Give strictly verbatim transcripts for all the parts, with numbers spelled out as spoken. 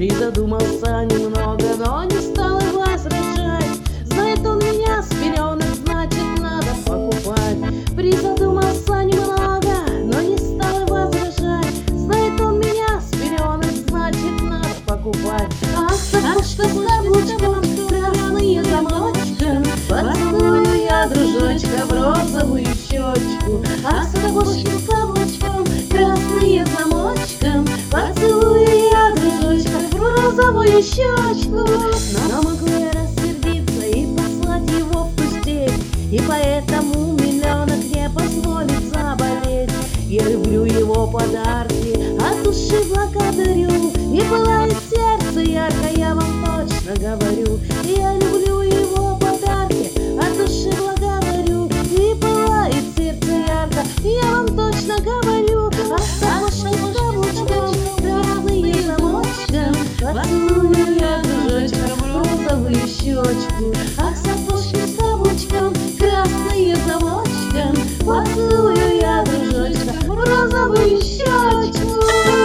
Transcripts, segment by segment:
Призадумался немного, но не стал и возражать. Знает он меня с пеленок, значит надо покупать. Призадумался немного, но не стал и возражать. Знает он меня с пеленок, значит надо покупать. Ах, сапожка с каблучком, красные замочком, поцелую я дружочка в розовую щечку. Ах, сапожки с каблучком, красные замочком, поцелую я дружочка в розовую щечку. Но могу я рассердиться и послать его в ту степь, и поэтому миллионок не позволит заболеть. Я люблю его подарки, от души благодарю, и пылает сердце ярко, я вам точно говорю. Я люблю его подарки, от души благодарю, и пылает сердце ярко, я вам точно говорю. Ах, сапожки с каблучком, красные замочком, поцелую я дружочка в розовую щечку. Ах, сапожки с каблучком, красные замочком, поцелую я дружочка в розовую щечку.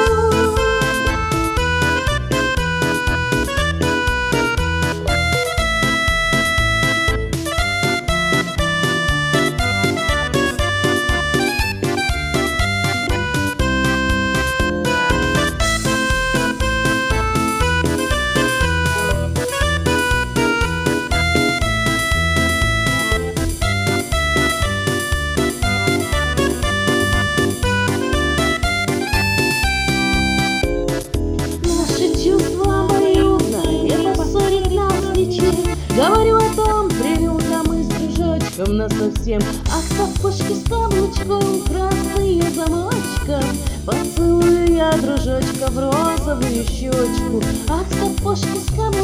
Говорю о том, прилюдно мы с дружочком насовсем. Ах, сапожки с каблучком, красные замочком, поцелую я дружочка в розовую щечку. Ах, сапожки с каблучком,